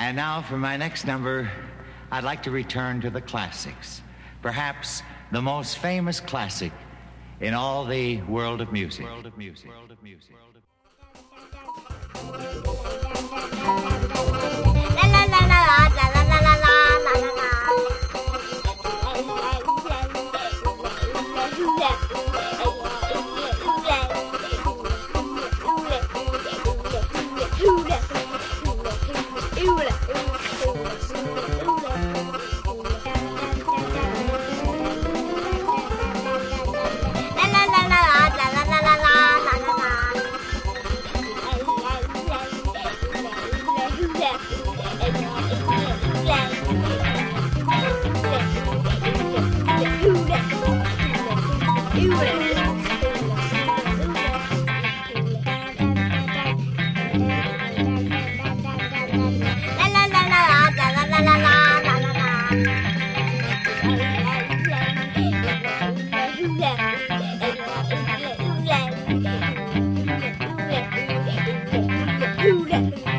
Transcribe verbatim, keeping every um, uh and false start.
And now for my next number, I'd like to return to the classics. Perhaps the most famous classic in all the world of music. World of music. World of music. World of... La la la la la la la la la la la la. Hula.